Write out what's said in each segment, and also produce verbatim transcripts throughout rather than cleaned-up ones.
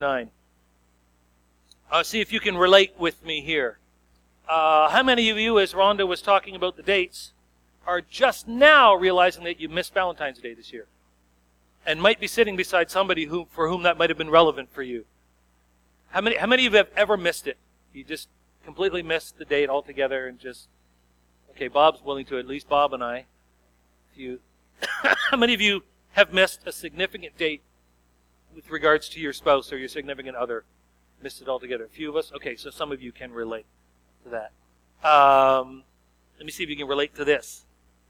nine. Uh, see if you can relate with me here. Uh, how many of you, as Rhonda was talking about the dates, are just now realizing that you missed Valentine's Day this year? And might be sitting beside somebody who, for whom that might have been relevant for you. How many, how many of you have ever missed it? You just completely missed the date altogether and just, okay, Bob's willing to, at least Bob and I. If you, how many of you have missed a significant date with regards to your spouse or your significant other? Missed it altogether. A few of us? Okay, so some of you can relate to that. Um, let me see if you can relate to this.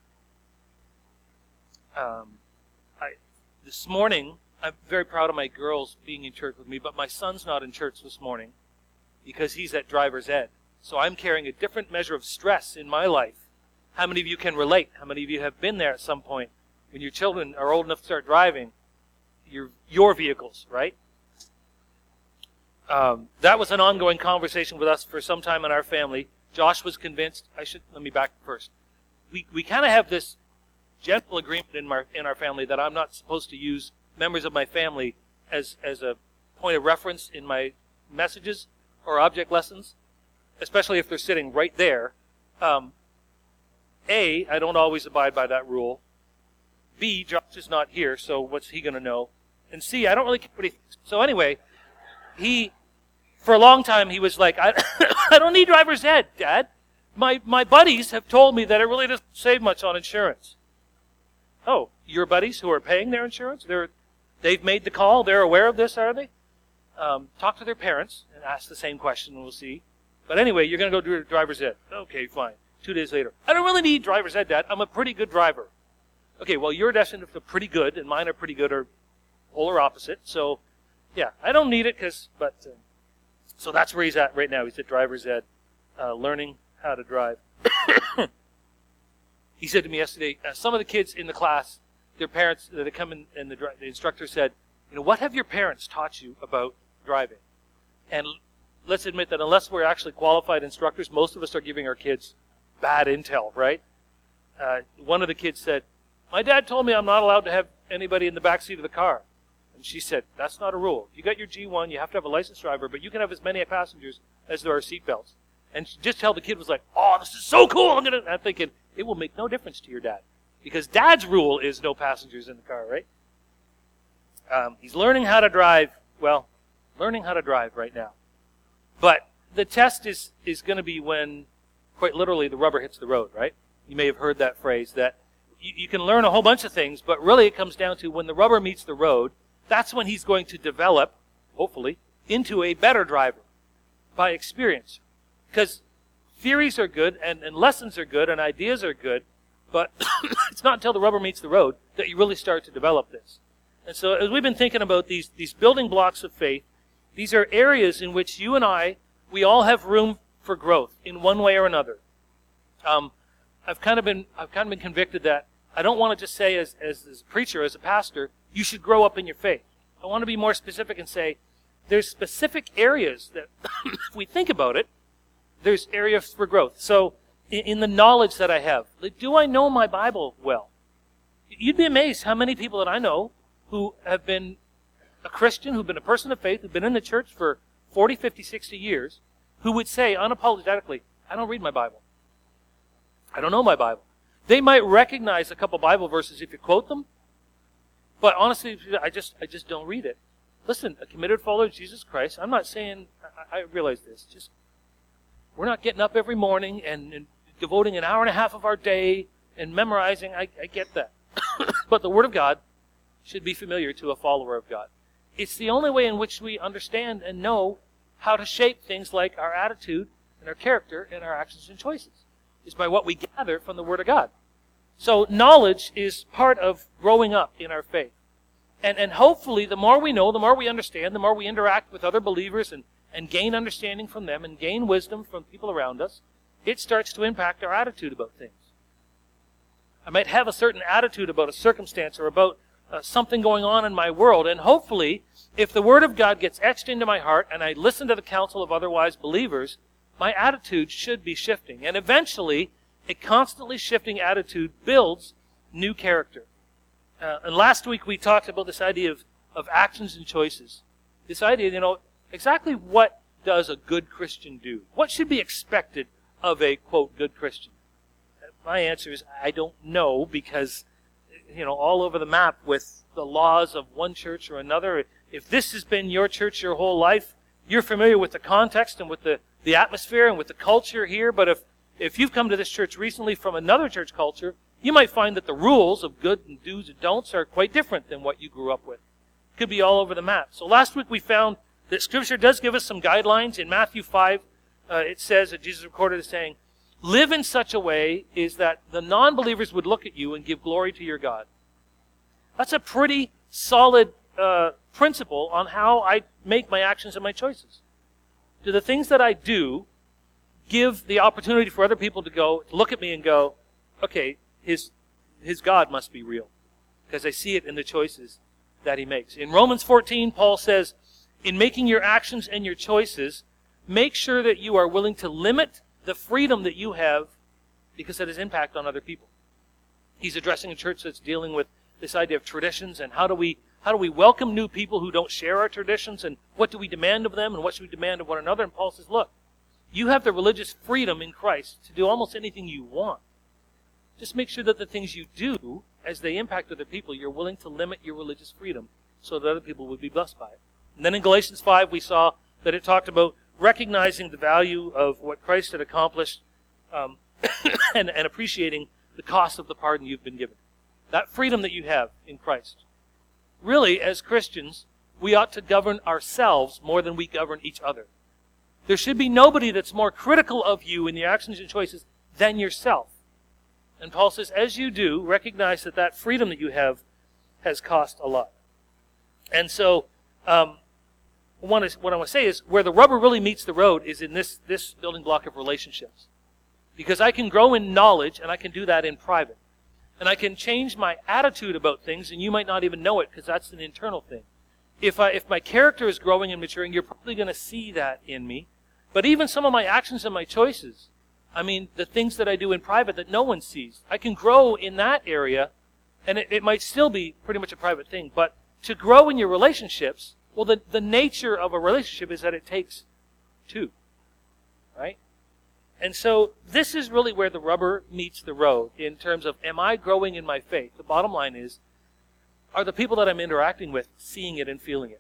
Um, I, this morning, I'm very proud of my girls being in church with me, but my son's not in church this morning because he's at driver's ed. So I'm carrying a different measure of stress in my life. How many of you can relate? How many of you have been there at some point when your children are old enough to start driving your your vehicles, right? Um, that was an ongoing conversation with us for some time in our family. Josh was convinced. I should let me back first. We we kind of have this gentle agreement in our in our family that I'm not supposed to use members of my family as as a point of reference in my messages or object lessons, especially if they're sitting right there. Um, A, I don't always abide by that rule. B, Josh is not here, so what's he going to know? And C, I don't really care what he thinks. So anyway, he, for a long time, he was like, I, I don't need driver's ed, Dad. My my buddies have told me that it really doesn't save much on insurance. Oh, your buddies who are paying their insurance? They're, they've made the call? They're aware of this, are they? Um, talk to their parents and ask the same question, and we'll see. But anyway, you're going to go do driver's ed. Okay, fine. Two days later, I don't really need driver's ed, Dad. I'm a pretty good driver. Okay, well, your definition of pretty good and mine are pretty good are polar opposite. So, yeah, I don't need it because, but, uh, so that's where he's at right now. He's at driver's ed, uh, learning how to drive. He said to me yesterday, uh, some of the kids in the class, their parents, uh, they come in, and the, the instructor said, you know, what have your parents taught you about driving? And let's admit that unless we're actually qualified instructors, most of us are giving our kids bad intel, right? Uh, one of the kids said, my dad told me I'm not allowed to have anybody in the back seat of the car. And she said, that's not a rule. You got your G one, you have to have a licensed driver, but you can have as many passengers as there are seat belts. And she just tell the kid was like, oh, this is so cool. I'm gonna. I'm thinking, it will make no difference to your dad. Because Dad's rule is no passengers in the car, right? Um, he's learning how to drive, well, learning how to drive right now. But the test is, is going to be when, quite literally, the rubber hits the road, right? You may have heard that phrase, that you, you can learn a whole bunch of things, but really it comes down to when the rubber meets the road, that's when he's going to develop, hopefully, into a better driver by experience. Because theories are good, and, and lessons are good, and ideas are good, but it's not until the rubber meets the road that you really start to develop this. And so as we've been thinking about these, these building blocks of faith, these are areas in which you and I, we all have room for growth in one way or another. Um, I've kind of been I've kind of been convicted that I don't want to just say as, as, as a preacher, as a pastor, you should grow up in your faith. I want to be more specific and say there's specific areas that, if we think about it, there's areas for growth. So in, in the knowledge that I have, like, do I know my Bible well? You'd be amazed how many people that I know who have been a Christian, who've been a person of faith, who've been in the church for forty, fifty, sixty years, who would say unapologetically, I don't read my Bible. I don't know my Bible. They might recognize a couple Bible verses if you quote them, but honestly, I just I just don't read it. Listen, a committed follower of Jesus Christ, I'm not saying, I, I realize this, just we're not getting up every morning and, and devoting an hour and a half of our day and memorizing. I, I get that. But the Word of God should be familiar to a follower of God. It's the only way in which we understand and know how to shape things like our attitude and our character and our actions and choices, is by what we gather from the Word of God. So knowledge is part of growing up in our faith. And and hopefully the more we know, the more we understand, the more we interact with other believers and, and gain understanding from them and gain wisdom from people around us, it starts to impact our attitude about things. I might have a certain attitude about a circumstance or about uh, something going on in my world, and hopefully, if the Word of God gets etched into my heart and I listen to the counsel of otherwise believers, my attitude should be shifting. And eventually, a constantly shifting attitude builds new character. Uh, and last week we talked about this idea of, of actions and choices. This idea, you know, exactly what does a good Christian do? What should be expected of a, quote, good Christian? My answer is I don't know, because, you know, all over the map with the laws of one church or another, if this has been your church your whole life, you're familiar with the context and with the, the atmosphere and with the culture here. But if, if you've come to this church recently from another church culture, you might find that the rules of good and do's and don'ts are quite different than what you grew up with. It could be all over the map. So last week we found that Scripture does give us some guidelines. In Matthew five, uh, it says that Jesus recorded as saying, live in such a way is that the non-believers would look at you and give glory to your God. That's a pretty solid uh, principle on how I make my actions and my choices. Do the things that I do give the opportunity for other people to go, look at me and go, okay, his, his God must be real, because I see it in the choices that he makes. In Romans fourteen, Paul says, in making your actions and your choices, make sure that you are willing to limit the freedom that you have because it has impact on other people. He's addressing a church that's dealing with this idea of traditions and how do we how do we welcome new people who don't share our traditions, and what do we demand of them and what should we demand of one another. And Paul says, look, you have the religious freedom in Christ to do almost anything you want. Just make sure that the things you do, as they impact other people, you're willing to limit your religious freedom so that other people would be blessed by it. And then in Galatians five, we saw that it talked about recognizing the value of what Christ had accomplished um, and, and appreciating the cost of the pardon you've been given. That freedom that you have in Christ. Really, as Christians, we ought to govern ourselves more than we govern each other. There should be nobody that's more critical of you in your actions and choices than yourself. And Paul says, as you do, recognize that that freedom that you have has cost a lot. And so, um, One is, what I want to say is where the rubber really meets the road is in this, this building block of relationships. Because I can grow in knowledge, and I can do that in private. And I can change my attitude about things, and you might not even know it because that's an internal thing. If I, if my character is growing and maturing, you're probably going to see that in me. But even some of my actions and my choices, I mean, the things that I do in private that no one sees, I can grow in that area, and it, it might still be pretty much a private thing. But to grow in your relationships, well, the, the nature of a relationship is that it takes two, right? And so this is really where the rubber meets the road in terms of, am I growing in my faith? The bottom line is, are the people that I'm interacting with seeing it and feeling it?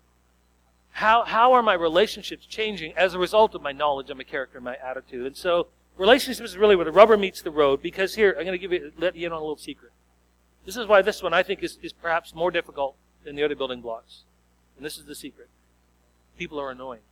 How, how are my relationships changing as a result of my knowledge and my character and my attitude? And so relationships is really where the rubber meets the road, because here, I'm going to give you, let you in on a little secret. This is why this one I think is, is perhaps more difficult than the other building blocks. And this is the secret. People are annoying.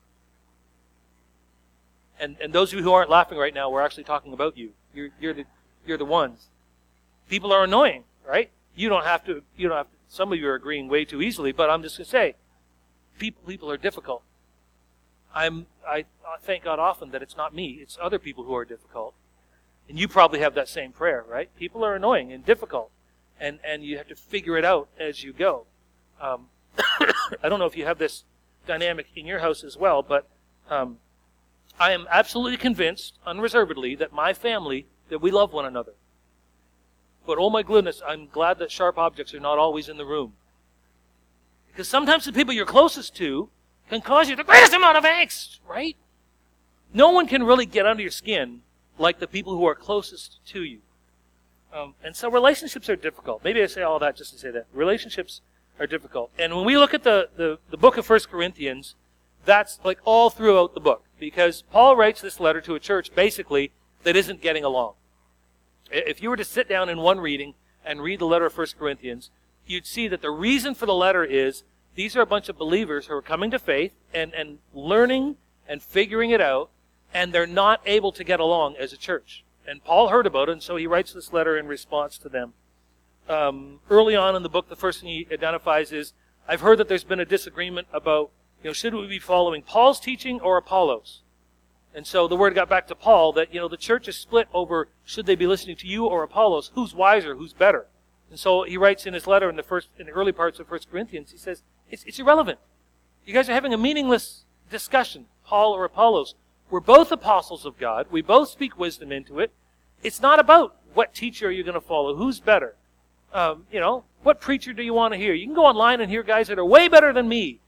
And and those of you who aren't laughing right now, we're actually talking about you. You're you're the you're the ones. People are annoying, right? You don't have to you don't have to, some of you are agreeing way too easily, but I'm just gonna say, people people are difficult. I'm I, I thank God often that it's not me, it's other people who are difficult. And you probably have that same prayer, right? People are annoying and difficult. And and you have to figure it out as you go. Um I don't know if you have this dynamic in your house as well, but um, I am absolutely convinced, unreservedly, that my family, that we love one another. But oh my goodness, I'm glad that sharp objects are not always in the room. Because sometimes the people you're closest to can cause you the greatest amount of angst, right? No one can really get under your skin like the people who are closest to you. Um, and so relationships are difficult. Maybe I say all that just to say that. Relationships are difficult. And when we look at the, the, the book of First Corinthians, that's like all throughout the book. Because Paul writes this letter to a church, basically, that isn't getting along. If you were to sit down in one reading and read the letter of First Corinthians, you'd see that the reason for the letter is these are a bunch of believers who are coming to faith and, and learning and figuring it out, and they're not able to get along as a church. And Paul heard about it, and so he writes this letter in response to them. Um, early on in the book, the first thing he identifies is, I've heard that there's been a disagreement about, you know, should we be following Paul's teaching or Apollos? And so the word got back to Paul that, you know, the church is split over should they be listening to you or Apollos? Who's wiser? Who's better? And so he writes in his letter in the first, in the early parts of First Corinthians, he says, it's, it's irrelevant. You guys are having a meaningless discussion, Paul or Apollos. We're both apostles of God. We both speak wisdom into it. It's not about what teacher are you going to follow, who's better. Um, you know, what preacher do you want to hear? You can go online and hear guys that are way better than me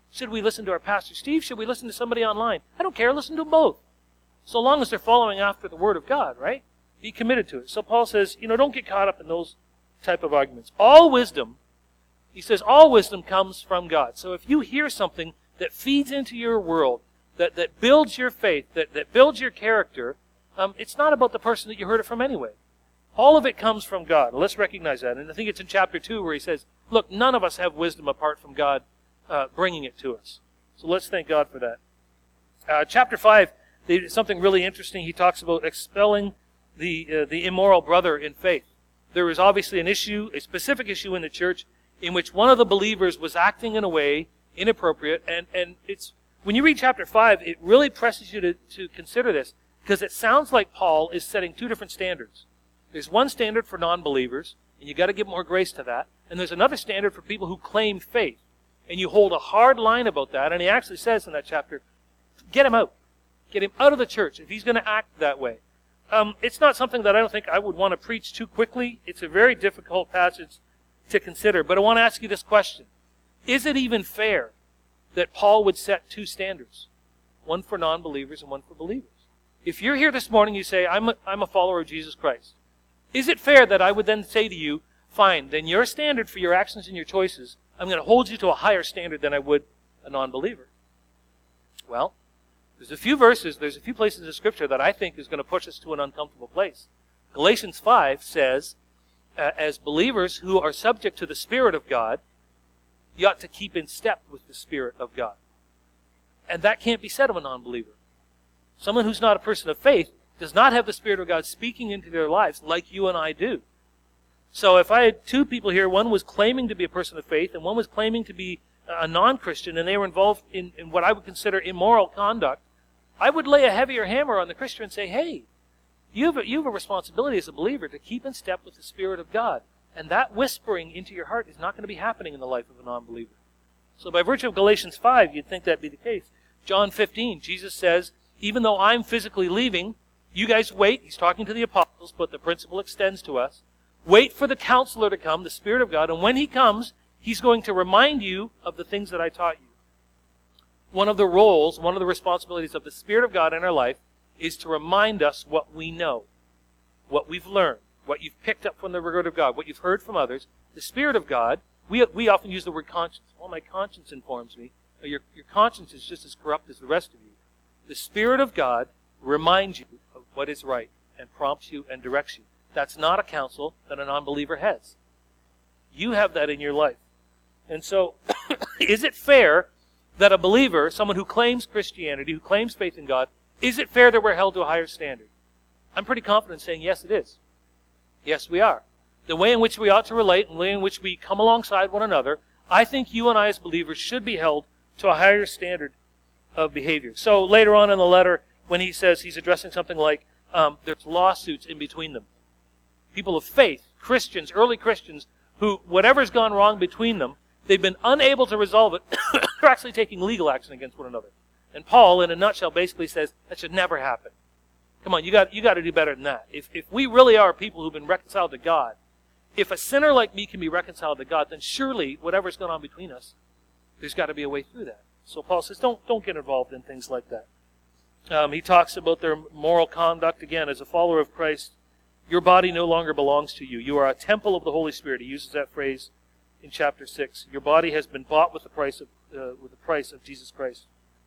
Should we listen to our Pastor Steve? Should we listen to somebody online? I don't care. Listen to them both. So long as they're following after the Word of God, right? Be committed to it. So Paul says, you know, don't get caught up in those type of arguments. All wisdom, he says, all wisdom comes from God. So if you hear something that feeds into your world, that, that builds your faith, that, that builds your character, um, it's not about the person that you heard it from anyway. All of it comes from God. Let's recognize that. And I think it's in chapter two where he says, look, none of us have wisdom apart from God uh, bringing it to us. So let's thank God for that. Uh, chapter five, they, something really interesting. He talks about expelling the uh, the immoral brother in faith. There is obviously an issue, a specific issue in the church in which one of the believers was acting in a way inappropriate. And, and it's when you read chapter five, it really presses you to, to consider this because it sounds like Paul is setting two different standards. There's one standard for non-believers, and you've got to give more grace to that. And there's another standard for people who claim faith. And you hold a hard line about that. And he actually says in that chapter, get him out. Get him out of the church if he's going to act that way. Um, it's not something that I don't think I would want to preach too quickly. It's a very difficult passage to consider. But I want to ask you this question. Is it even fair that Paul would set two standards? One for non-believers and one for believers. If you're here this morning, you say, I'm a, I'm a follower of Jesus Christ. Is it fair that I would then say to you, fine, then your standard for your actions and your choices, I'm going to hold you to a higher standard than I would a non-believer? Well, there's a few verses, there's a few places in Scripture that I think is going to push us to an uncomfortable place. Galatians five says, uh, as believers who are subject to the Spirit of God, you ought to keep in step with the Spirit of God. And that can't be said of a non-believer. Someone who's not a person of faith does not have the Spirit of God speaking into their lives like you and I do. So if I had two people here, one was claiming to be a person of faith and one was claiming to be a non-Christian, and they were involved in, in what I would consider immoral conduct, I would lay a heavier hammer on the Christian and say, hey, you have, a, you have a responsibility as a believer to keep in step with the Spirit of God. And that whispering into your heart is not going to be happening in the life of a non-believer. So by virtue of Galatians five, you'd think that'd be the case. John fifteen, Jesus says, even though I'm physically leaving, you guys wait. He's talking to the apostles, but the principle extends to us. Wait for the counselor to come, the Spirit of God, and when he comes, he's going to remind you of the things that I taught you. One of the roles, one of the responsibilities of the Spirit of God in our life is to remind us what we know, what we've learned, what you've picked up from the Word of God, what you've heard from others. The Spirit of God, we we often use the word conscience. Well, my conscience informs me. Your, your conscience is just as corrupt as the rest of you. The Spirit of God reminds you of what is right and prompts you and directs you. That's not a counsel that a non-believer has. You have that in your life. And so, is it fair that a believer, someone who claims Christianity, who claims faith in God, is it fair that we're held to a higher standard? I'm pretty confident saying yes, it is. Yes, we are. The way in which we ought to relate and the way in which we come alongside one another, I think you and I as believers should be held to a higher standard of behavior. So later on in the letter, when he says he's addressing something like um, there's lawsuits in between them. People of faith, Christians, early Christians, who whatever's gone wrong between them, they've been unable to resolve it. They're actually taking legal action against one another. And Paul, in a nutshell, basically says that should never happen. Come on, you got you got to do better than that. If if we really are people who've been reconciled to God, if a sinner like me can be reconciled to God, then surely whatever's going on between us, there's got to be a way through that. So Paul says, don't don't get involved in things like that. Um, he talks about their moral conduct again as a follower of Christ. Your body no longer belongs to you. You are a temple of the Holy Spirit. He uses that phrase in chapter six. Your body has been bought with the price of uh, with the price of Jesus Christ.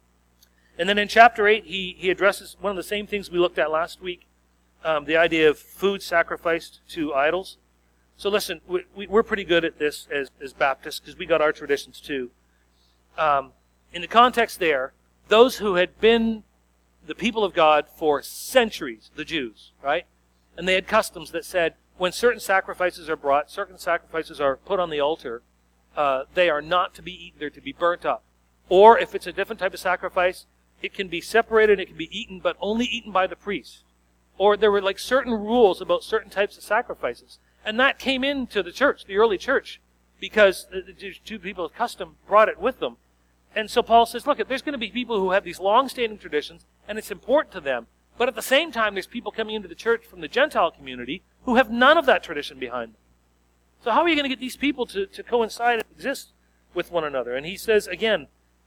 And then in chapter eight, he he addresses one of the same things we looked at last week, um, the idea of food sacrificed to idols. So listen, we, we, we're pretty good at this as, as Baptists because we got our traditions too. Um, in the context there, those who had been the people of God for centuries, the Jews, right? And they had customs that said when certain sacrifices are brought, certain sacrifices are put on the altar, uh, they are not to be eaten, they're to be burnt up. Or if it's a different type of sacrifice, it can be separated, it can be eaten, but only eaten by the priest. Or there were like certain rules about certain types of sacrifices. And that came into the church, the early church, because the Jew people of custom brought it with them. And so Paul says, look, there's going to be people who have these long-standing traditions, and it's important to them. But at the same time, there's people coming into the church from the Gentile community who have none of that tradition behind them. So how are you going to get these people to, to coincide and exist with one another? And he says, again,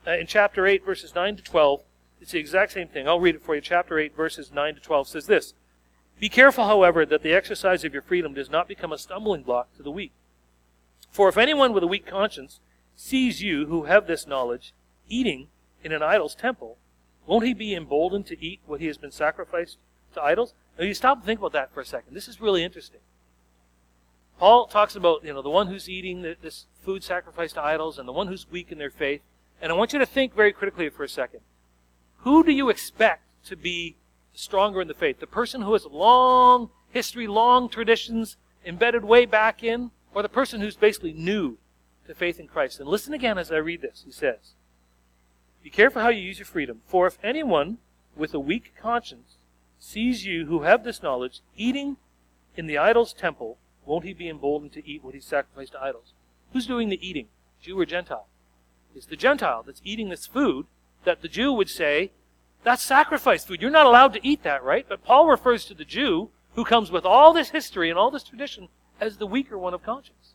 uh, in chapter eight, verses nine to twelve, it's the exact same thing. I'll read it for you. Chapter eight, verses nine to twelve says this. Be careful, however, that the exercise of your freedom does not become a stumbling block to the weak. For if anyone with a weak conscience sees you who have this knowledge eating in an idol's temple, won't he be emboldened to eat what he has been sacrificed to idols? Now you stop and think about that for a second. This is really interesting. Paul talks about, you know, the one who's eating this food sacrificed to idols and the one who's weak in their faith. And I want you to think very critically for a second. Who do you expect to be stronger in the faith? The person who has long history, long traditions embedded way back in, or the person who's basically new to faith in Christ? And listen again as I read this. He says, be careful how you use your freedom, for if anyone with a weak conscience sees you who have this knowledge eating in the idol's temple, won't he be emboldened to eat what he sacrificed to idols? Who's doing the eating? Jew or Gentile? It's the Gentile that's eating this food that the Jew would say, that's sacrifice food. You're not allowed to eat that, right? But Paul refers to the Jew who comes with all this history and all this tradition as the weaker one of conscience.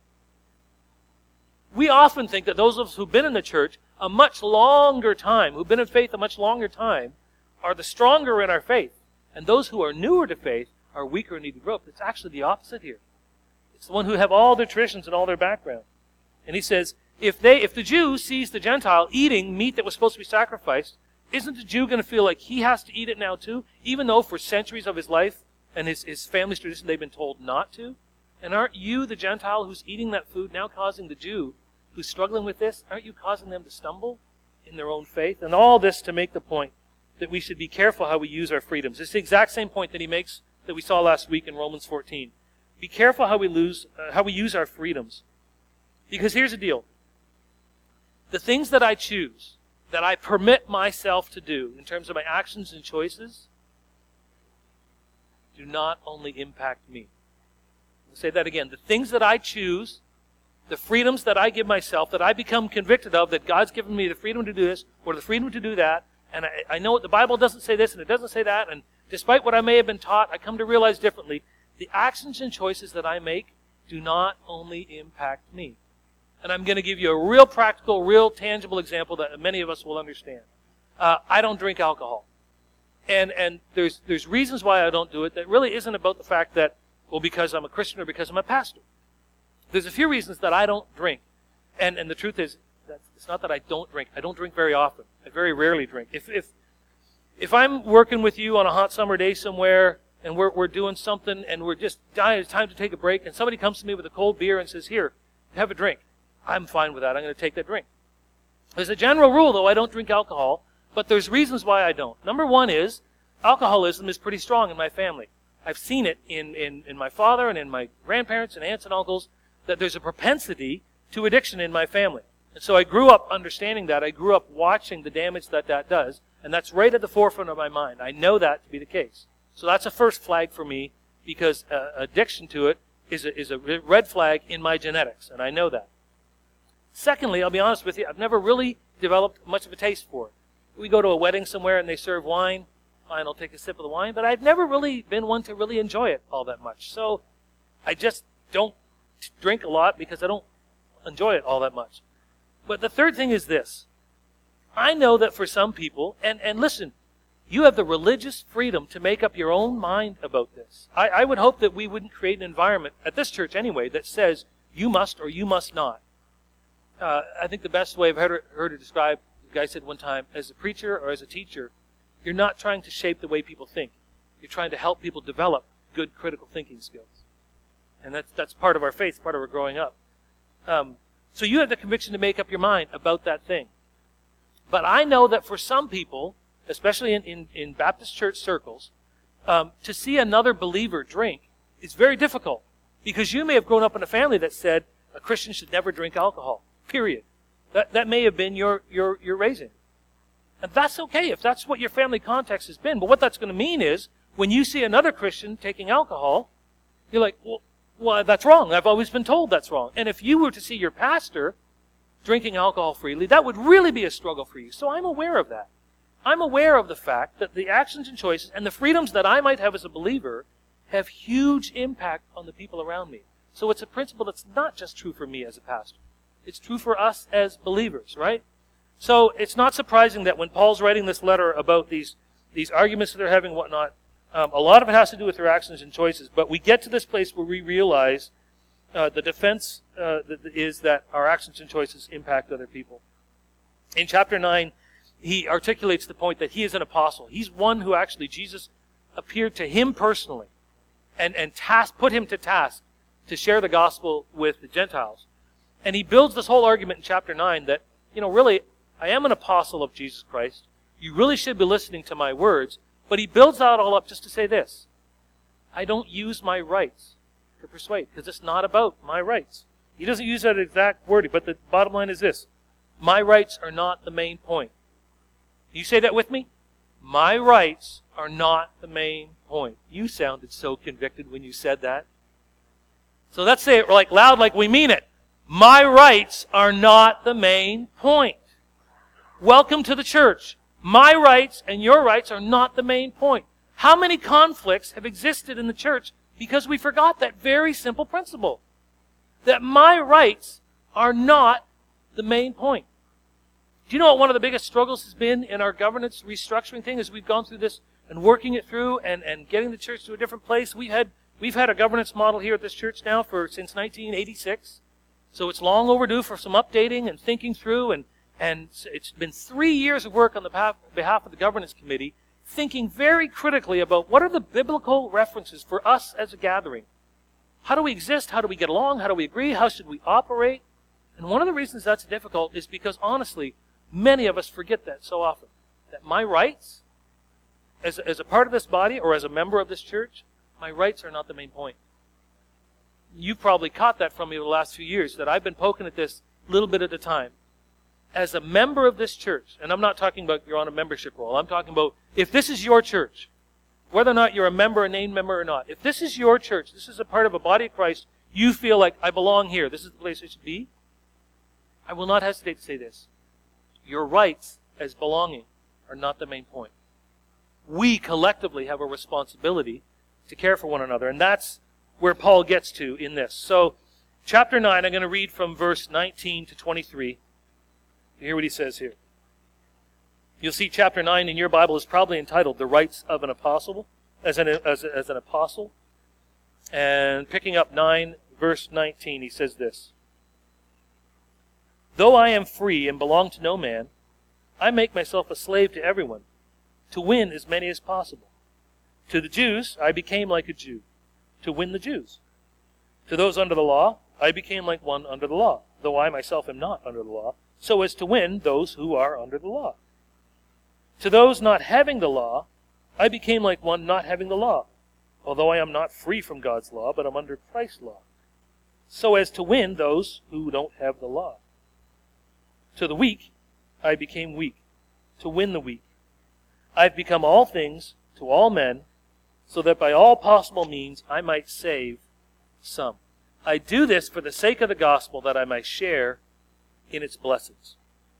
We often think that those of us who've been in the church a much longer time, who've been in faith a much longer time, are the stronger in our faith. And those who are newer to faith are weaker and need to grow up. It's actually the opposite here. It's the one who have all their traditions and all their background. And he says, if they, if the Jew sees the Gentile eating meat that was supposed to be sacrificed, isn't the Jew going to feel like he has to eat it now too? Even though for centuries of his life and his, his family's tradition they've been told not to? And aren't you, the Gentile who's eating that food, now causing the Jew who's struggling with this, aren't you causing them to stumble in their own faith? And all this to make the point that we should be careful how we use our freedoms. It's the exact same point that he makes that we saw last week in Romans fourteen. Be careful how we lose, uh, how we use our freedoms. Because here's the deal. The things that I choose, that I permit myself to do in terms of my actions and choices, do not only impact me. I'll say that again. The things that I choose, the freedoms that I give myself, that I become convicted of, that God's given me the freedom to do this or the freedom to do that, and I, I know the Bible doesn't say this and it doesn't say that, and despite what I may have been taught, I come to realize differently. The actions and choices that I make do not only impact me. And I'm going to give you a real practical, real tangible example that many of us will understand. Uh, I don't drink alcohol. And and there's there's reasons why I don't do it that really isn't about the fact that, well, because I'm a Christian or because I'm a pastor. There's a few reasons that I don't drink. And and the truth is, that it's not that I don't drink. I don't drink very often. I very rarely drink. If if if I'm working with you on a hot summer day somewhere and we're we're doing something and we're just dying, it's time to take a break, and somebody comes to me with a cold beer and says, here, have a drink. I'm fine with that. I'm going to take that drink. As a general rule, though, I don't drink alcohol, but there's reasons why I don't. Number one is, alcoholism is pretty strong in my family. I've seen it in, in, in my father and in my grandparents and aunts and uncles, that there's a propensity to addiction in my family. And so I grew up understanding that. I grew up watching the damage that that does, and that's right at the forefront of my mind. I know that to be the case. So that's a first flag for me, because uh, addiction to it is a, is a red flag in my genetics, and I know that. Secondly, I'll be honest with you, I've never really developed much of a taste for it. We go to a wedding somewhere and they serve wine, fine, I'll take a sip of the wine, but I've never really been one to really enjoy it all that much. So I just don't drink a lot because I don't enjoy it all that much. But the third thing is this. I know that for some people, and, and listen, you have the religious freedom to make up your own mind about this. I, I would hope that we wouldn't create an environment, at this church anyway, that says you must or you must not. Uh, I think the best way I've heard it, heard it described, the guy said one time, as a preacher or as a teacher, you're not trying to shape the way people think. You're trying to help people develop good critical thinking skills. And that's that's part of our faith, part of our growing up. Um, so you have the conviction to make up your mind about that thing. But I know that for some people, especially in, in, in Baptist church circles, um, to see another believer drink is very difficult. Because you may have grown up in a family that said a Christian should never drink alcohol. Period. That that may have been your, your, your raising. And that's okay if that's what your family context has been. But what that's going to mean is, when you see another Christian taking alcohol, you're like, well, well, that's wrong. I've always been told that's wrong. And if you were to see your pastor drinking alcohol freely, that would really be a struggle for you. So I'm aware of that. I'm aware of the fact that the actions and choices and the freedoms that I might have as a believer have huge impact on the people around me. So it's a principle that's not just true for me as a pastor. It's true for us as believers, right? So it's not surprising that when Paul's writing this letter about these, these arguments that they're having and whatnot, um, a lot of it has to do with their actions and choices. But we get to this place where we realize uh, the defense uh, is that our actions and choices impact other people. In chapter nine, he articulates the point that he is an apostle. He's one who actually, Jesus appeared to him personally and, and task, put him to task to share the gospel with the Gentiles. And he builds this whole argument in chapter nine that, you know, really, I am an apostle of Jesus Christ. You really should be listening to my words. But he builds that all up just to say this: I don't use my rights to persuade, because it's not about my rights. He doesn't use that exact wording, but the bottom line is this: my rights are not the main point. You say that with me? My rights are not the main point. You sounded so convicted when you said that. So let's say it like loud, like we mean it. My rights are not the main point. Welcome to the church. My rights and your rights are not the main point. How many conflicts have existed in the church because we forgot that very simple principle? That my rights are not the main point. Do you know what one of the biggest struggles has been in our governance restructuring thing as we've gone through this and working it through and, and getting the church to a different place? We've had we've had a governance model here at this church now for since nineteen eighty-six. So it's long overdue for some updating and thinking through, and, and it's been three years of work on the behalf, behalf of the governance committee, thinking very critically about what are the biblical references for us as a gathering. How do we exist? How do we get along? How do we agree? How should we operate? And one of the reasons that's difficult is because, honestly, many of us forget that so often. That my rights, as, as a part of this body or as a member of this church, my rights are not the main point. You've probably caught that from me over the last few years, that I've been poking at this a little bit at a time. As a member of this church, and I'm not talking about you're on a membership roll, I'm talking about if this is your church, whether or not you're a member, a named member or not, if this is your church, this is a part of a body of Christ, you feel like I belong here, this is the place I should be, I will not hesitate to say this. Your rights as belonging are not the main point. We collectively have a responsibility to care for one another, and that's where Paul gets to in this. So, chapter nine, I'm going to read from verse nineteen to twenty-three. You hear what he says here. You'll see chapter nine in your Bible is probably entitled The Rights of an Apostle, as an, as, as an apostle. And picking up nine, verse nineteen, he says this: Though I am free and belong to no man, I make myself a slave to everyone, to win as many as possible. To the Jews, I became like a Jew, to win the Jews. To those under the law, I became like one under the law, though I myself am not under the law, so as to win those who are under the law. To those not having the law, I became like one not having the law, although I am not free from God's law, but am under Christ's law, so as to win those who don't have the law. To the weak, I became weak, to win the weak. I've become all things to all men, so that by all possible means I might save some. I do this for the sake of the gospel, that I might share in its blessings.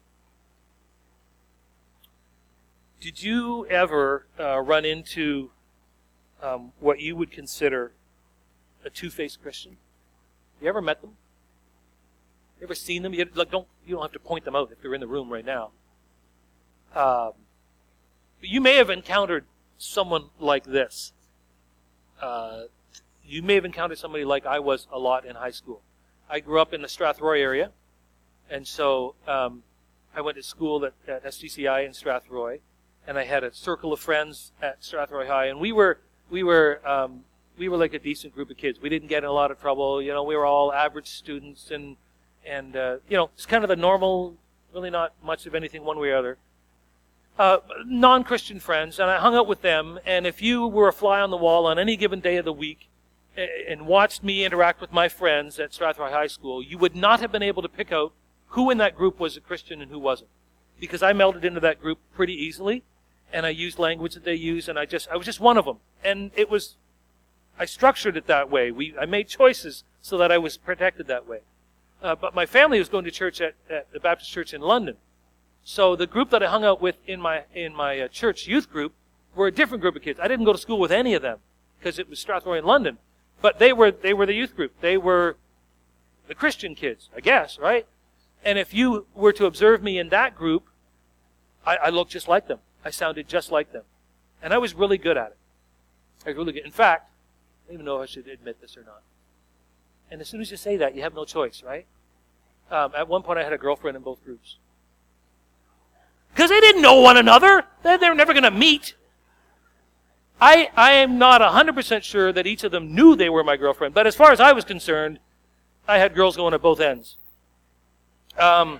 Did you ever uh, run into um, what you would consider a two-faced Christian? You ever met them? You ever seen them? You, like, don't, you don't have to point them out if they're in the room right now. Um, but you may have encountered someone like this. Uh, you may have encountered somebody like I was a lot in high school. I grew up in the Strathroy area, and so um, I went to school at, at S G C I in Strathroy, and I had a circle of friends at Strathroy High, and we were we were um, we were like a decent group of kids. We didn't get in a lot of trouble. You know, we were all average students, and and uh, you know, it's kind of the normal, really not much of anything one way or other. Uh, non-Christian friends, and I hung out with them, and if you were a fly on the wall on any given day of the week and watched me interact with my friends at Strathroy High School, you would not have been able to pick out who in that group was a Christian and who wasn't. Because I melded into that group pretty easily, and I used language that they use, and I just I was just one of them. And it was, I structured it that way. We I made choices so that I was protected that way. Uh, but my family was going to church at, at the Baptist Church in London. So the group that I hung out with in my in my uh, church youth group were a different group of kids. I didn't go to school with any of them because it was Strathroy in London. But they were they were the youth group. They were the Christian kids, I guess, right? And if you were to observe me in that group, I, I looked just like them. I sounded just like them. And I was really good at it. I was really good. In fact, I don't even know if I should admit this or not. And as soon as you say that, you have no choice, right? Um, at one point, I had a girlfriend in both groups. Because they didn't know one another. They, they were never going to meet. I, I am not one hundred percent sure that each of them knew they were my girlfriend. But as far as I was concerned, I had girls going at both ends. Um,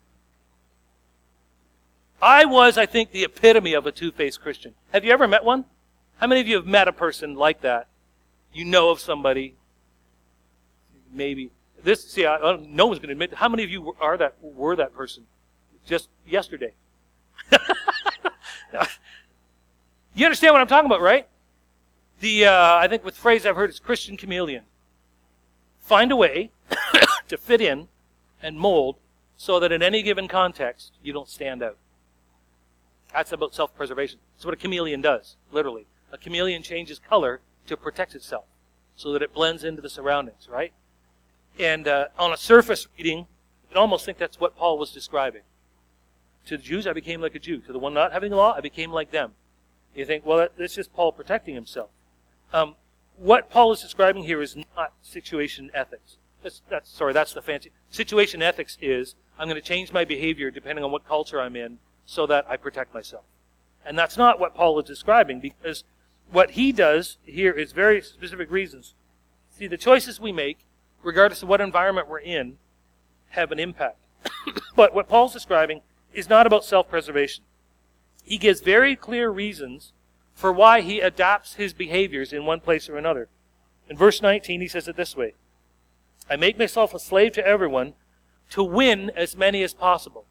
I was, I think, the epitome of a two-faced Christian. Have you ever met one? How many of you have met a person like that? You know of somebody. Maybe. This, see, I, no one's going to admit. How many of you are that, were that person just yesterday? You understand what I'm talking about, right? The uh, I think with the phrase I've heard is Christian chameleon. Find a way to fit in and mold so that in any given context you don't stand out. That's about self-preservation. That's what a chameleon does, literally. A chameleon changes color to protect itself so that it blends into the surroundings, right? And uh, on a surface reading, you'd almost think that's what Paul was describing. To the Jews, I became like a Jew. To the one not having the law, I became like them. You think, well, that, that's just Paul protecting himself. Um, what Paul is describing here is not situation ethics. That's, that's, sorry, that's the fancy. Situation ethics is, I'm going to change my behavior depending on what culture I'm in so that I protect myself. And that's not what Paul is describing, because what he does here is very specific reasons. See, the choices we make, regardless of what environment we're in, have an impact. But what Paul's describing is not about self-preservation. He gives very clear reasons for why he adapts his behaviors in one place or another. In verse nineteen, he says it this way: I make myself a slave to everyone to win as many as possible.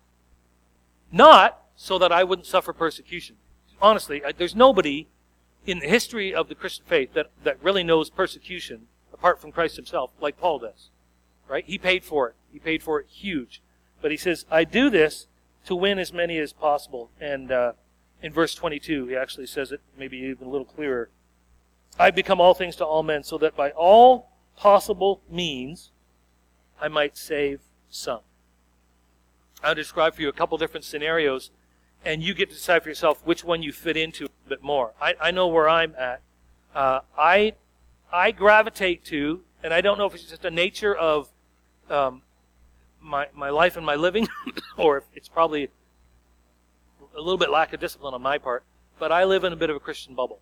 Not so that I wouldn't suffer persecution. Honestly, there's nobody in the history of the Christian faith that, that really knows persecution apart from Christ himself like Paul does. Right? He paid for it. He paid for it huge. But he says, I do this to win as many as possible. And uh, in verse twenty-two, he actually says it maybe even a little clearer. I become all things to all men so that by all possible means I might save some. I'll describe for you a couple different scenarios, and you get to decide for yourself which one you fit into a bit more. I, I know where I'm at. Uh, I I gravitate to, and I don't know if it's just a nature of um, my my life and my living, or if it's probably a little bit lack of discipline on my part, but I live in a bit of a Christian bubble.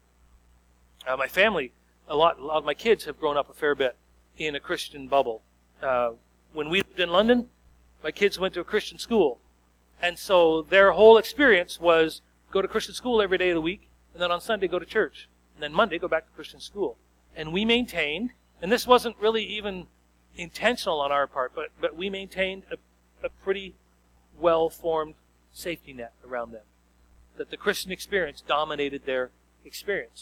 Uh, my family, a lot, a lot of my kids have grown up a fair bit in a Christian bubble. Uh, when we lived in London, my kids went to a Christian school. And so their whole experience was go to Christian school every day of the week, and then on Sunday go to church. And then Monday go back to Christian school. And we maintained, and this wasn't really even intentional on our part, but, but we maintained a, a pretty well-formed safety net around them. That the Christian experience dominated their experience.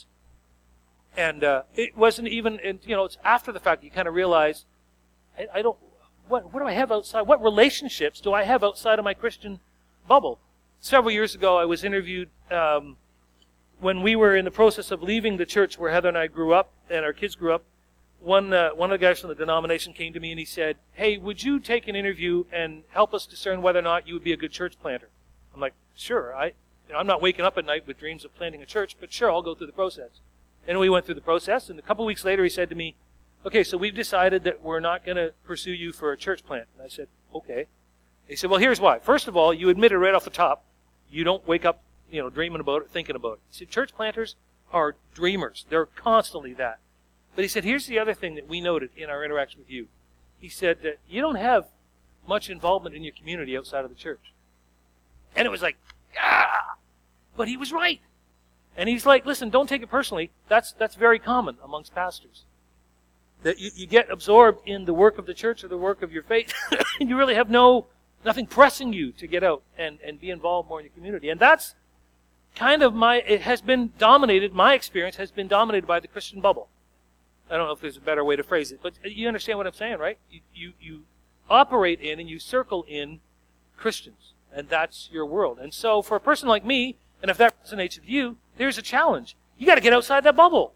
And uh, it wasn't even, and, you know, it's after the fact you kind of realize, I, I don't, what, what do I have outside? What relationships do I have outside of my Christian bubble? Several years ago, I was interviewed um, when we were in the process of leaving the church where Heather and I grew up, and our kids grew up. One, uh, one of the guys from the denomination came to me and he said, hey, would you take an interview and help us discern whether or not you would be a good church planter? I'm like, sure. I, you know, I'm not waking up at night with dreams of planting a church, but sure, I'll go through the process. And we went through the process, and a couple weeks later he said to me, okay, so we've decided that we're not going to pursue you for a church plant. And I said, okay. He said, well, here's why. First of all, you admitted right off the top, you don't wake up, you know, dreaming about it, thinking about it. He said, church planters are dreamers. They're constantly that. But he said, here's the other thing that we noted in our interaction with you. He said that you don't have much involvement in your community outside of the church. And it was like, ah! But he was right. And he's like, listen, don't take it personally. That's that's very common amongst pastors. That you, you get absorbed in the work of the church or the work of your faith, and you really have no nothing pressing you to get out and, and be involved more in your community. And that's kind of my, it has been dominated, my experience has been dominated by the Christian bubble. I don't know if there's a better way to phrase it, but you understand what I'm saying, right? You, you, you operate in and you circle in Christians, and that's your world. And so for a person like me, and if that resonates with you, there's a challenge. You got to get outside that bubble.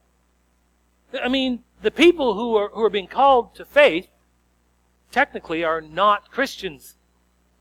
I mean, the people who are who are being called to faith technically are not Christians.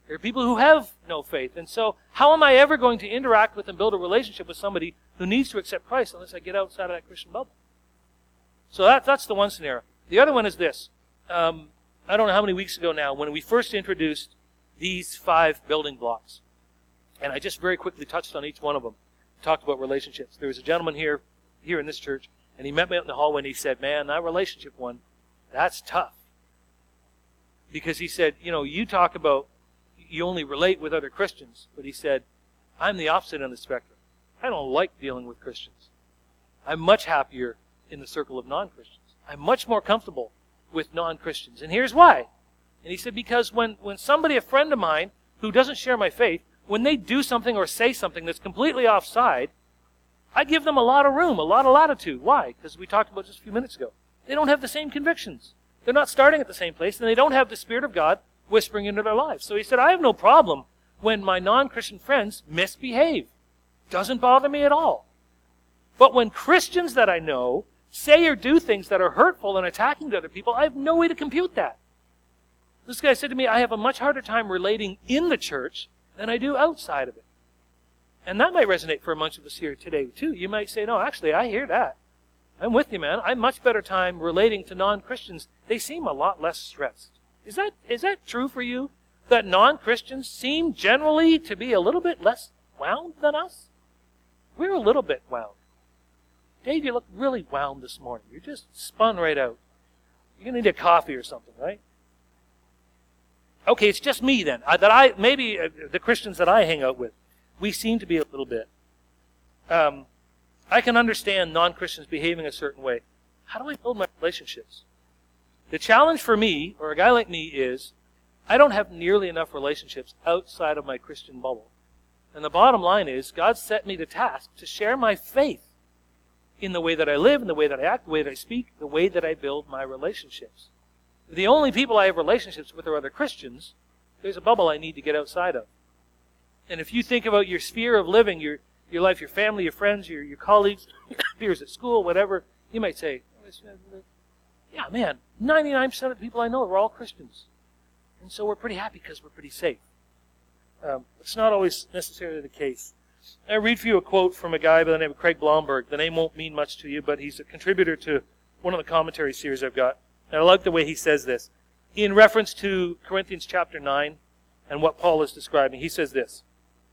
There are people who have no faith. And so how am I ever going to interact with and build a relationship with somebody who needs to accept Christ unless I get outside of that Christian bubble? So that, that's the one scenario. The other one is this. Um, I don't know how many weeks ago now, when we first introduced these five building blocks, and I just very quickly touched on each one of them, talked about relationships. There was a gentleman here, here in this church, and he met me out in the hallway and he said, man, that relationship one, that's tough. Because he said, you know, you talk about you only relate with other Christians, but he said, I'm the opposite on the spectrum. I don't like dealing with Christians. I'm much happier in the circle of non-Christians. I'm much more comfortable with non-Christians. And here's why. And he said, because when, when somebody, a friend of mine, who doesn't share my faith, when they do something or say something that's completely offside, I give them a lot of room, a lot of latitude. Why? Because we talked about just a few minutes ago. They don't have the same convictions. They're not starting at the same place, and they don't have the Spirit of God whispering into their lives. So he said, I have no problem when my non-Christian friends misbehave. Doesn't bother me at all. But when Christians that I know say or do things that are hurtful and attacking to other people, I have no way to compute that. This guy said to me, I have a much harder time relating in the church than I do outside of it. And that might resonate for a bunch of us here today too. You might say, no, actually, I hear that. I'm with you, man. I have much better time relating to non-Christians. They seem a lot less stressed. Is that is that true for you? That non-Christians seem generally to be a little bit less wound than us? We're a little bit wound. Dave, you look really wound this morning. You're just spun right out. You're going to need a coffee or something, right? Okay, it's just me then. I, that I maybe uh, the Christians that I hang out with, we seem to be a little bit. Um, I can understand non-Christians behaving a certain way. How do I build my relationships? The challenge for me, or a guy like me, is I don't have nearly enough relationships outside of my Christian bubble. And the bottom line is, God set me to task to share my faith in the way that I live, in the way that I act, the way that I speak, the way that I build my relationships. The only people I have relationships with are other Christians. There's a bubble I need to get outside of. And if you think about your sphere of living, your your life, your family, your friends, your, your colleagues, your peers at school, whatever, you might say, yeah, man, ninety-nine percent of the people I know are all Christians. And so we're pretty happy because we're pretty safe. Um, it's not always necessarily the case. I read for you a quote from a guy by the name of Craig Blomberg. The name won't mean much to you, but he's a contributor to one of the commentary series I've got. And I like the way he says this. In reference to Corinthians chapter nine and what Paul is describing, he says this.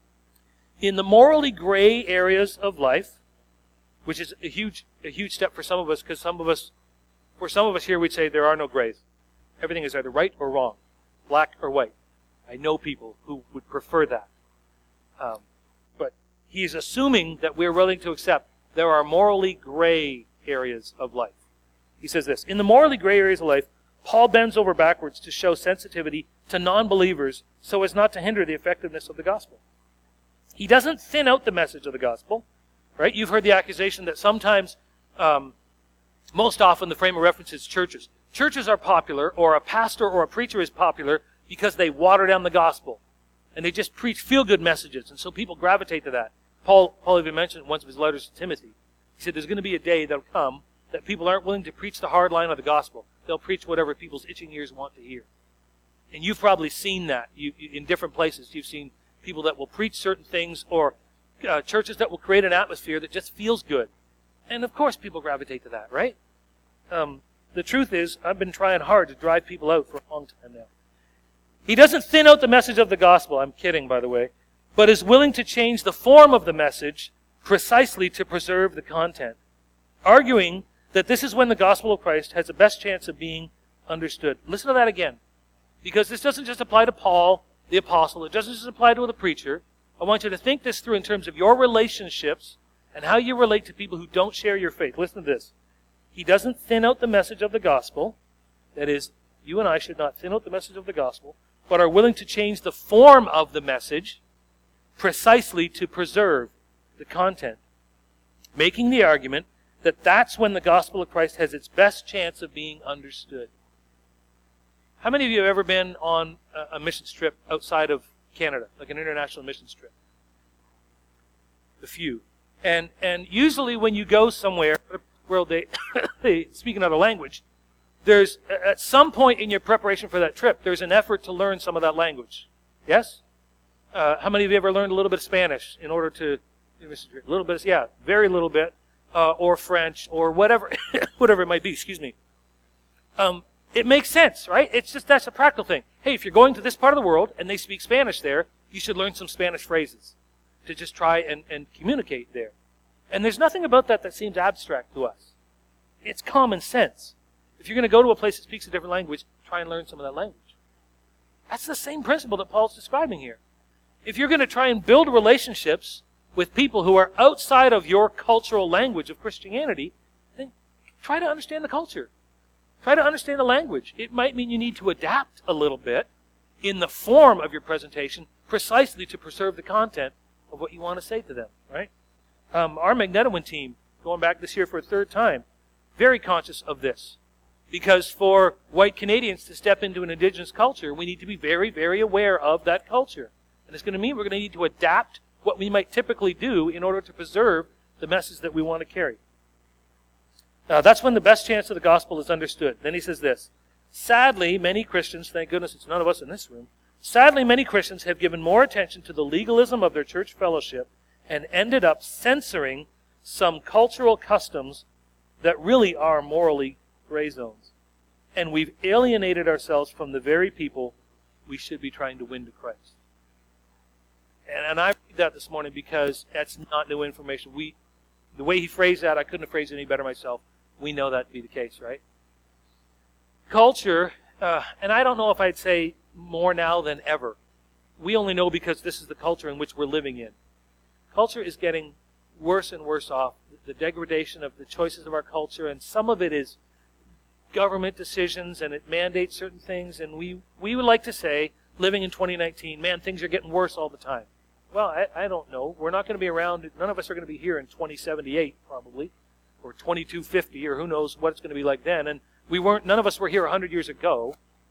In the morally gray areas of life, which is a huge a huge step for some of us, because some of us, for some of us here, we'd say there are no grays. Everything is either right or wrong, black or white. I know people who would prefer that. Um, but he's assuming that we're willing to accept there are morally gray areas of life. He says this, in the morally gray areas of life, Paul bends over backwards to show sensitivity to non-believers so as not to hinder the effectiveness of the gospel. He doesn't thin out the message of the gospel, right? You've heard the accusation that sometimes, um, most often the frame of reference is churches. Churches are popular, or a pastor or a preacher is popular because they water down the gospel. And they just preach feel-good messages, and so people gravitate to that. Paul, Paul even mentioned in one of his letters to Timothy. He said there's going to be a day that'll come that people aren't willing to preach the hard line of the gospel. They'll preach whatever people's itching ears want to hear. And you've probably seen that you, you, in different places. You've seen people that will preach certain things, or uh, churches that will create an atmosphere that just feels good. And of course people gravitate to that, right? Um, the truth is, I've been trying hard to drive people out for a long time now. He doesn't thin out the message of the gospel, I'm kidding, by the way, but is willing to change the form of the message precisely to preserve the content, arguing that this is when the gospel of Christ has the best chance of being understood. Listen to that again, because this doesn't just apply to Paul, the apostle. It doesn't just apply to the preacher. I want you to think this through in terms of your relationships and how you relate to people who don't share your faith. Listen to this. He doesn't thin out the message of the gospel. That is, you and I should not thin out the message of the gospel, but are willing to change the form of the message precisely to preserve the content, making the argument that that's when the gospel of Christ has its best chance of being understood. How many of you have ever been on a missions trip outside of Canada, like an international missions trip? A few. And and usually when you go somewhere where they, they speak another language, there's, at some point in your preparation for that trip, there's an effort to learn some of that language. Yes? Uh, how many of you ever learned a little bit of Spanish in order to, a little bit, yeah, very little bit, uh, or French, or whatever, whatever it might be, excuse me. Um, it makes sense, right? It's just, that's a practical thing. Hey, if you're going to this part of the world and they speak Spanish there, you should learn some Spanish phrases to just try and, and communicate there. And there's nothing about that that seems abstract to us. It's common sense. If you're going to go to a place that speaks a different language, try and learn some of that language. That's the same principle that Paul's describing here. If you're going to try and build relationships with people who are outside of your cultural language of Christianity, then try to understand the culture. Try to understand the language. It might mean you need to adapt a little bit in the form of your presentation precisely to preserve the content of what you want to say to them, right? Um, our Magnetowin team, going back this year for a third time, very conscious of this. Because for white Canadians to step into an indigenous culture, we need to be very, very aware of that culture. And it's going to mean we're going to need to adapt what we might typically do in order to preserve the message that we want to carry. Now, that's when the best chance of the gospel is understood. Then he says this, sadly, many Christians, thank goodness it's none of us in this room, sadly, many Christians have given more attention to the legalism of their church fellowship and ended up censoring some cultural customs that really are morally gray zones. And we've alienated ourselves from the very people we should be trying to win to Christ. And, and I read that this morning because that's not new information. We, the way he phrased that, I couldn't have phrased it any better myself. We know that to be the case, right? Culture, uh, and I don't know if I'd say more now than ever. We only know because this is the culture in which we're living in. Culture is getting worse and worse off. The degradation of the choices of our culture, and some of it is government decisions, and it mandates certain things, and we, we would like to say, living in twenty nineteen, man, things are getting worse all the time. Well, I, I don't know. We're not going to be around, none of us are going to be here in twenty seventy-eight, probably, or twenty-two fifty, or who knows what it's going to be like then, and we weren't, none of us were here one hundred years ago,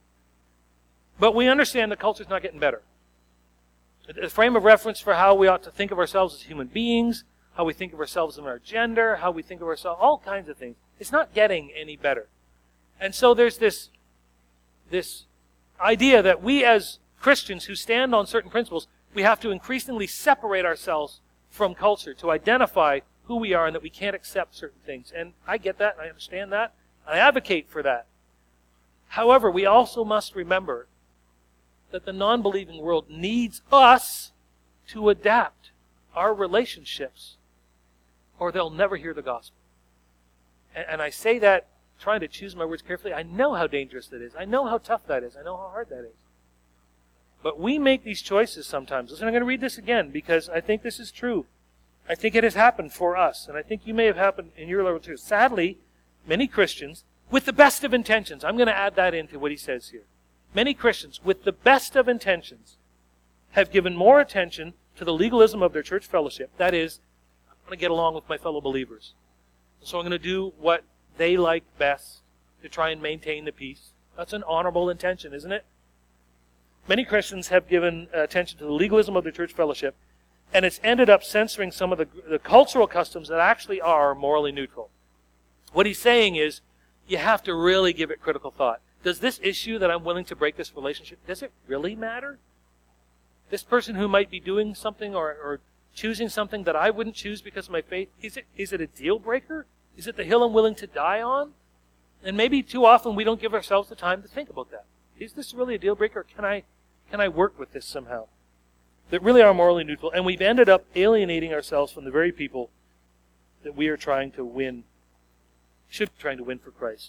but we understand the culture's not getting better. The frame of reference for how we ought to think of ourselves as human beings, how we think of ourselves in our gender, how we think of ourselves, all kinds of things. It's not getting any better. And so there's this, this idea that we as Christians who stand on certain principles, we have to increasingly separate ourselves from culture to identify who we are and that we can't accept certain things. And I get that, and I understand that, and I advocate for that. However, we also must remember that the non-believing world needs us to adapt our relationships, or they'll never hear the gospel. And, and I say that trying to choose my words carefully. I know how dangerous that is. I know how tough that is. I know how hard that is. But we make these choices sometimes. Listen, I'm going to read this again because I think this is true. I think it has happened for us, and I think you may have happened in your level too. Sadly, many Christians, with the best of intentions, I'm going to add that into what he says here. Many Christians, with the best of intentions, have given more attention to the legalism of their church fellowship. That is, I want to get along with my fellow believers. So I'm going to do what they like best to try and maintain the peace. That's an honorable intention, isn't it? Many Christians have given attention to the legalism of their church fellowship, and it's ended up censoring some of the, the cultural customs that actually are morally neutral. What he's saying is, you have to really give it critical thought. Does this issue that I'm willing to break this relationship, does it really matter? This person who might be doing something or, or choosing something that I wouldn't choose because of my faith, is it is it a deal breaker? Is it the hill I'm willing to die on? And maybe too often we don't give ourselves the time to think about that. Is this really a deal breaker? Or can I can I work with this somehow? That really are morally neutral. And we've ended up alienating ourselves from the very people that we are trying to win, should be trying to win for Christ.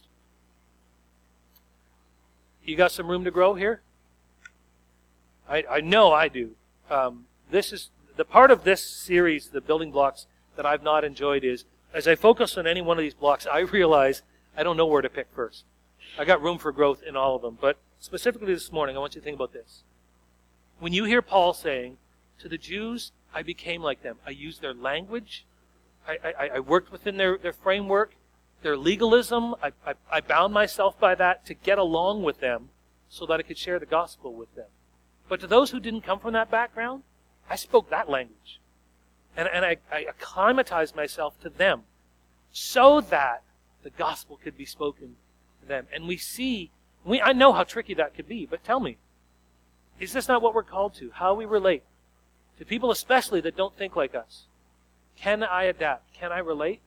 You got some room to grow here? I, I know I do. Um, this is the part of this series, the building blocks, that I've not enjoyed is, as I focus on any one of these blocks, I realize I don't know where to pick first. I got room for growth in all of them. But specifically this morning, I want you to think about this. When you hear Paul saying, to the Jews, I became like them. I used their language. I, I, I worked within their, their framework, their legalism. I, I, I bound myself by that to get along with them so that I could share the gospel with them. But to those who didn't come from that background, I spoke that language. And, and I, I acclimatized myself to them so that the gospel could be spoken to them. And we see, we I know how tricky that could be, but tell me, Is this not what we're called to? How we relate to people especially that don't think like us. Can I adapt? Can I relate?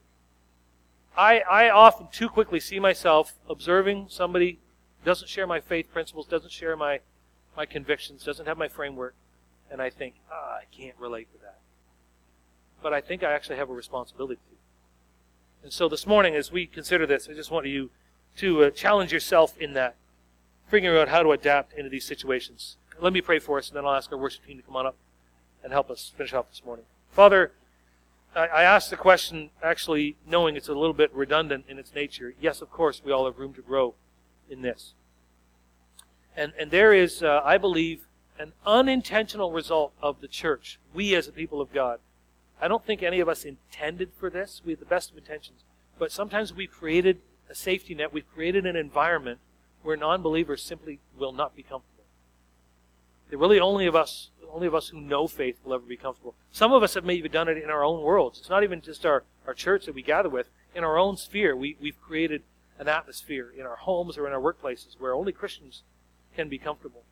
I, I often too quickly see myself observing somebody who doesn't share my faith principles, doesn't share my, my convictions, doesn't have my framework, and I think, ah, I can't relate to that. But I think I actually have a responsibility to. And so this morning, as we consider this, I just want you to uh, challenge yourself in that, figuring out how to adapt into these situations. Let me pray for us, and then I'll ask our worship team to come on up and help us finish off this morning. Father, I, I ask the question actually knowing it's a little bit redundant in its nature. Yes, of course, we all have room to grow in this. And, and there is, uh, I believe, an unintentional result of the church, we as a people of God. I don't think any of us intended for this. We had the best of intentions. But sometimes we've created a safety net. We've created an environment where non-believers simply will not be comfortable. There really only of us, only of us who know faith will ever be comfortable. Some of us have maybe done it in our own worlds. It's not even just our, our church that we gather with. In our own sphere, we, we've created an atmosphere in our homes or in our workplaces where only Christians can be comfortable.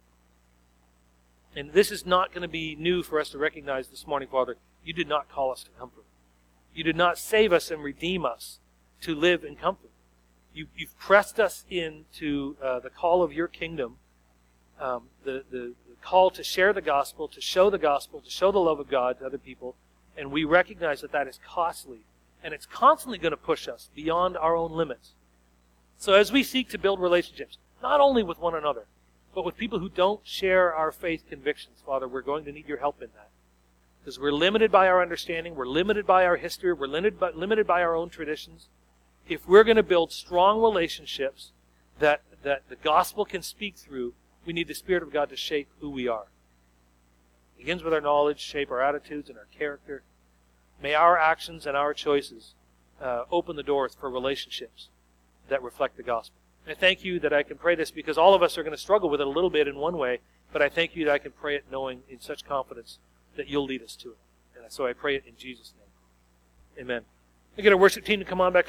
And this is not going to be new for us to recognize this morning, Father. You did not call us to comfort. You did not save us and redeem us to live in comfort. You, you've pressed us into uh, the call of your kingdom, um, the, the, the call to share the gospel, to show the gospel, to show the love of God to other people, and we recognize that that is costly, and it's constantly going to push us beyond our own limits. So as we seek to build relationships, not only with one another, but with people who don't share our faith convictions, Father, we're going to need your help in that. Because we're limited by our understanding, we're limited by our history, we're limited by, limited by our own traditions. If we're going to build strong relationships that, that the gospel can speak through, we need the Spirit of God to shape who we are. It begins with our knowledge, shape our attitudes and our character. May our actions and our choices uh, open the doors for relationships that reflect the gospel. And I thank you that I can pray this because all of us are going to struggle with it a little bit in one way, but I thank you that I can pray it knowing in such confidence that you'll lead us to it. And so I pray it in Jesus' name. Amen. I get our worship team to come on back up.